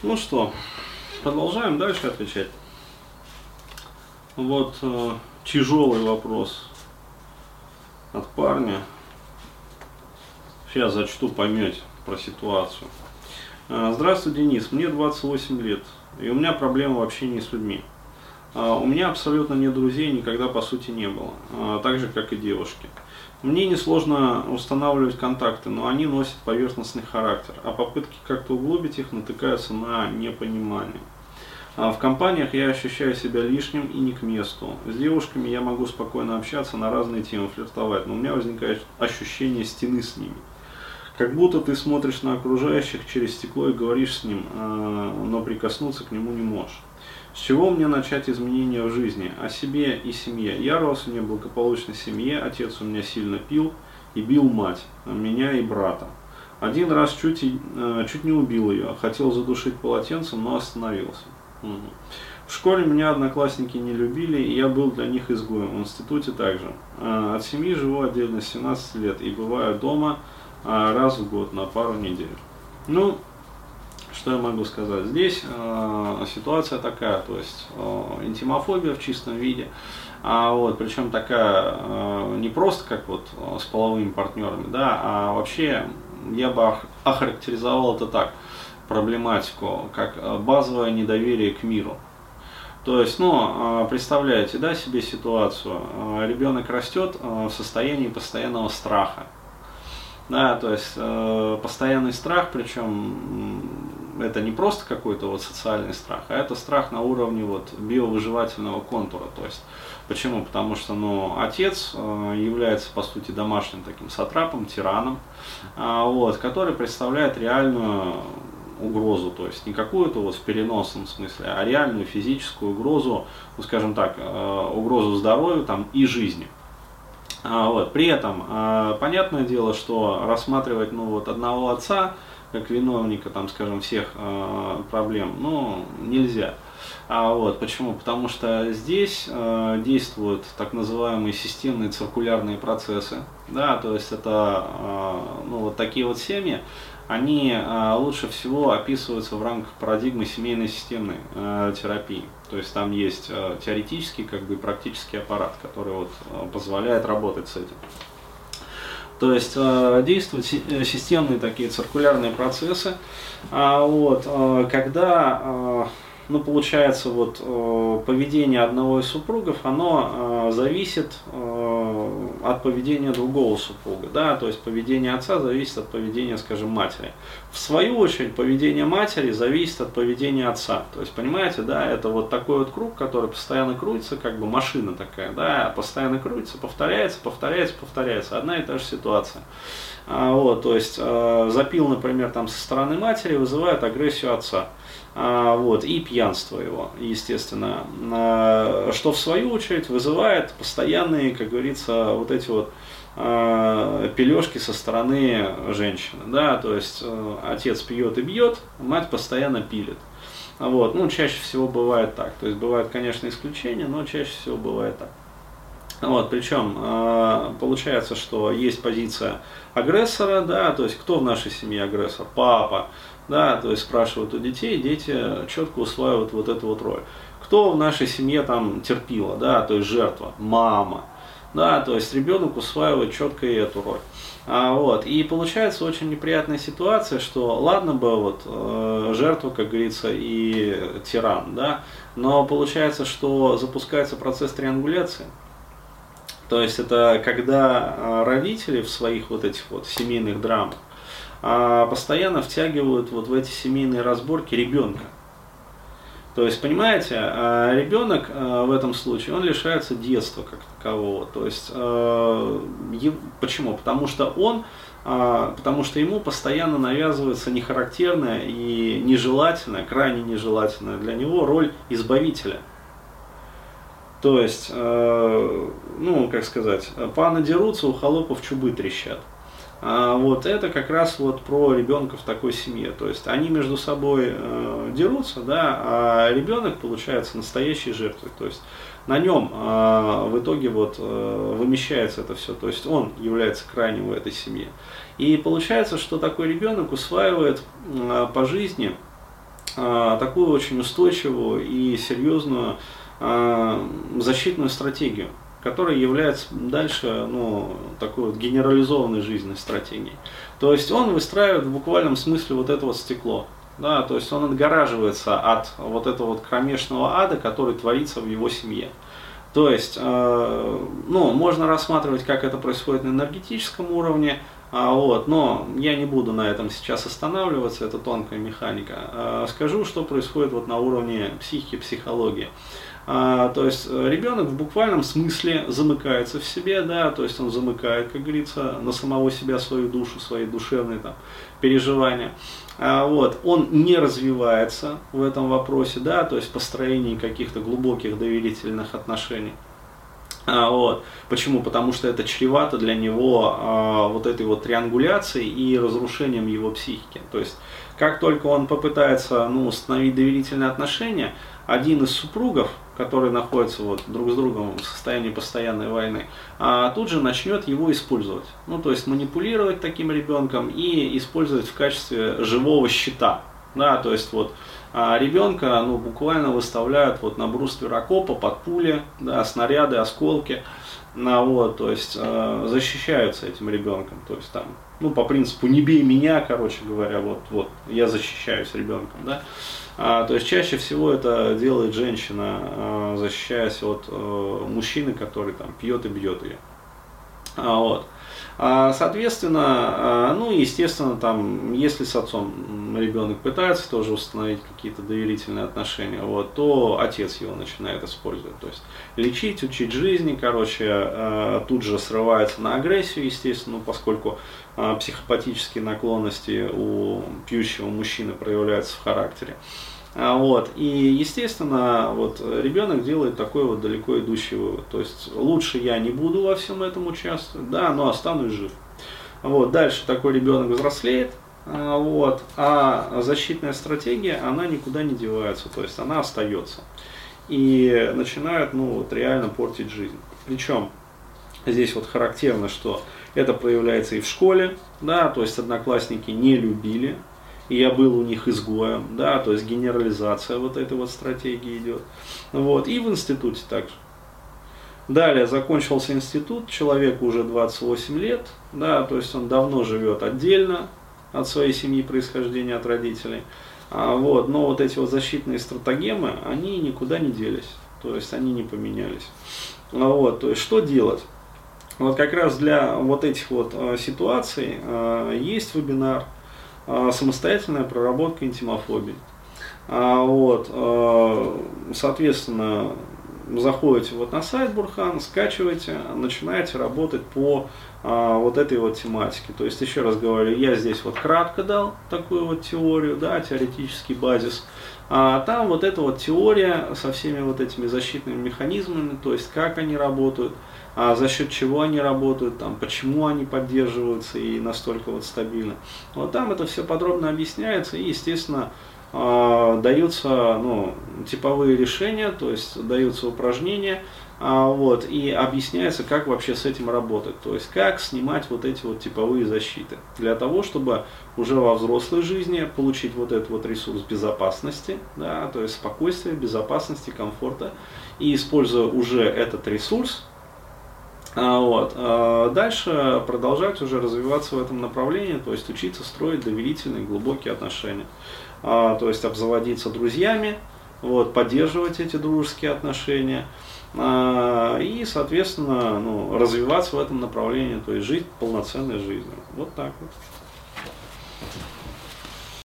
Ну что, продолжаем дальше отвечать. Вот тяжелый вопрос от парня. Сейчас зачту, поймете про ситуацию. Здравствуй, Денис, мне 28 лет, и у меня проблема в общении с людьми. У меня абсолютно нет друзей, никогда по сути не было, так же как и девушки. Мне несложно устанавливать контакты, но они носят поверхностный характер, а попытки как-то углубить их натыкаются на непонимание. В компаниях я ощущаю себя лишним и не к месту. С девушками я могу спокойно общаться на разные темы, флиртовать, но у меня возникает ощущение стены с ними. Как будто ты смотришь на окружающих через стекло и говоришь с ним, но прикоснуться к нему не можешь. С чего мне начать изменения в жизни? О себе и семье. Я рос в неблагополучной семье, отец у меня сильно пил и бил мать, меня и брата. Один раз чуть не убил ее, хотел задушить полотенцем, но остановился. В школе меня одноклассники не любили, и я был для них изгоем, в институте также. От семьи живу отдельно с 17 лет и бываю дома раз в год на пару недель. Ну, что я могу сказать? Здесь ситуация такая, то есть интимофобия в чистом виде, причем такая не просто как вот с половыми партнерами, да, а вообще я бы охарактеризовал это так, проблематику, как базовое недоверие к миру. То есть, представляете, да, себе ситуацию, ребенок растет в состоянии постоянного страха. Да, то есть постоянный страх, причем это не просто какой-то вот социальный страх, а это страх на уровне вот биовыживательного контура. То есть, почему? Потому что отец является по сути домашним таким сатрапом, тираном, который представляет реальную угрозу, то есть не какую-то вот в переносном смысле, а реальную физическую угрозу, скажем так, угрозу здоровью там, и жизни. При этом, понятное дело, что рассматривать одного отца как виновника, там, скажем, всех проблем, нельзя. Почему? Потому что здесь действуют так называемые системные циркулярные процессы, да, то есть это такие вот семьи, они лучше всего описываются в рамках парадигмы семейной системной терапии. То есть там есть теоретический и практический аппарат, который позволяет работать с этим. То есть действуют системные такие циркулярные процессы, когда получается поведение одного из супругов, оно зависит от поведения другого супруга, да, то есть поведение отца зависит от поведения, скажем, матери. В свою очередь поведение матери зависит от поведения отца. То есть, понимаете, да, это вот такой вот круг, который постоянно крутится, как бы машина такая, да, постоянно крутится, повторяется, одна и та же ситуация. То есть запил, например, там со стороны матери вызывает агрессию отца. И пьянство его, естественно, что в свою очередь вызывает постоянные, как говорится, пележки со стороны женщины, да, то есть отец пьет и бьет, мать постоянно пилит. Чаще всего бывает так, то есть бывают, конечно, исключения, но чаще всего бывает так. Причем получается, что есть позиция агрессора, да, то есть кто в нашей семье агрессор? Папа, да, то есть спрашивают у детей, дети четко усваивают вот эту вот роль. Кто в нашей семье там терпила, да, то есть жертва? Мама, да, то есть ребенок усваивает четко и эту роль. И получается очень неприятная ситуация, что ладно бы жертва, как говорится, и тиран, да, но получается, что запускается процесс триангуляции. То есть это когда родители в своих этих семейных драмах постоянно втягивают в эти семейные разборки ребенка. То есть, понимаете, ребенок в этом случае, он лишается детства как такового. То есть, почему? Потому что ему постоянно навязывается нехарактерная и нежелательная, крайне нежелательная для него роль избавителя. То есть, паны дерутся, у холопов чубы трещат. Это как раз про ребенка в такой семье. То есть они между собой дерутся, да, а ребенок получается настоящей жертвой. То есть на нем в итоге вымещается это все. То есть он является крайним в этой семье. И получается, что такой ребенок усваивает по жизни такую очень устойчивую и серьезную защитную стратегию, которая является дальше такой вот генерализованной жизненной стратегией. То есть он выстраивает в буквальном смысле вот это вот стекло. Да, то есть он отгораживается от вот этого вот кромешного ада, который творится в его семье. То есть, можно рассматривать, как это происходит на энергетическом уровне, но я не буду на этом сейчас останавливаться, это тонкая механика. Скажу, что происходит вот на уровне психики, психологии. То есть ребенок в буквальном смысле замыкается в себе, да, то есть он замыкает, как говорится, на самого себя свою душу, свои душевные переживания. Он не развивается в этом вопросе, да, то есть в построении каких-то глубоких доверительных отношений. Почему? Потому что это чревато для него вот этой вот триангуляцией и разрушением его психики. То есть, как только он попытается установить доверительные отношения, один из супругов, который находится друг с другом в состоянии постоянной войны, тут же начнет его использовать. То есть манипулировать таким ребенком и использовать в качестве живого щита. Да, то есть ребенка буквально выставляют на бруствер окопа под пули, да, снаряды, осколки, то есть защищаются этим ребенком. То есть по принципу не бей меня, короче говоря, я защищаюсь ребенком, да. То есть чаще всего это делает женщина, защищаясь от мужчины, который пьет и бьет ее. Соответственно, естественно, если с отцом ребенок пытается тоже установить какие-то доверительные отношения, то отец его начинает использовать. То есть лечить, учить жизни, тут же срывается на агрессию, естественно, поскольку психопатические наклонности у пьющего мужчины проявляются в характере. И, естественно, ребенок делает такой далеко идущий вывод. То есть лучше я не буду во всем этом участвовать, да, но останусь жив. Дальше такой ребенок взрослеет, а защитная стратегия, она никуда не девается, то есть она остается. И начинает, реально портить жизнь. Причем здесь характерно, что это проявляется и в школе, да, то есть одноклассники не любили. И я был у них изгоем, да, то есть генерализация этой стратегии идет. И в институте также. Далее закончился институт, человеку уже 28 лет, да, то есть он давно живет отдельно от своей семьи, происхождения, от родителей. Но эти защитные стратагемы, они никуда не делись, то есть они не поменялись. То есть что делать? Как раз для этих ситуаций есть вебинар «Самостоятельная проработка интимофобии». Соответственно, заходите на сайт Бурхан, скачиваете, начинаете работать по этой тематике. То есть, еще раз говорю, я здесь кратко дал такую теорию, да, теоретический базис. Там эта теория со всеми этими защитными механизмами, то есть как они работают, за счет чего они работают, почему они поддерживаются и настолько стабильно. Там это все подробно объясняется и, естественно, даются типовые решения, то есть даются упражнения, и объясняется, как вообще с этим работать, то есть как снимать эти типовые защиты, для того, чтобы уже во взрослой жизни получить этот ресурс безопасности, да, то есть спокойствия, безопасности, комфорта, и используя уже этот ресурс, дальше продолжать уже развиваться в этом направлении, то есть учиться строить доверительные, глубокие отношения, то есть обзаводиться друзьями, поддерживать эти дружеские отношения и, соответственно, развиваться в этом направлении, то есть жить полноценной жизнью. Так.